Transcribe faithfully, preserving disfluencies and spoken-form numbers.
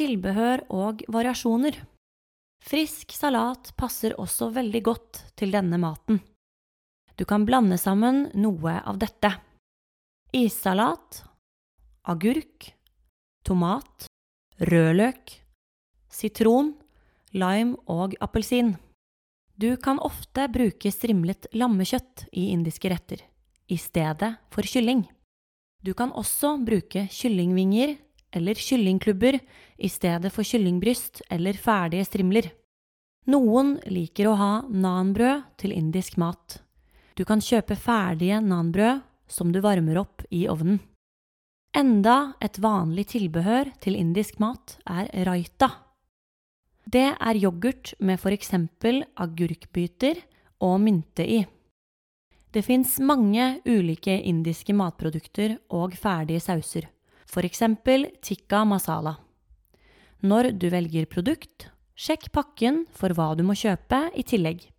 tilbehør og variasjoner. Frisk salat passer også veldig godt til denne maten. Du kan blande sammen noe av dette. Issalat, agurk, tomat, rødløk, sitron, lime og appelsin. Du kan ofte bruke strimlet lammekjøtt i indiske retter, i stedet for kylling. Du kan også bruke kyllingvinger eller kyllingklubber i stedet for kyllingbryst eller ferdige strimler. Noen liker å ha nanbrød til indisk mat. Du kan kjøpe ferdige nanbrød som du varmer opp i ovnen. Enda et vanlig tilbehør til indisk mat er raita. Det er yoghurt med for eksempel agurkbyter og mynte i. Det finnes mange ulike indiske matprodukter og ferdige sauser, for eksempel tikka masala. Når du velger produkt, sjekk pakken for hva du må kjøpe i tillegg.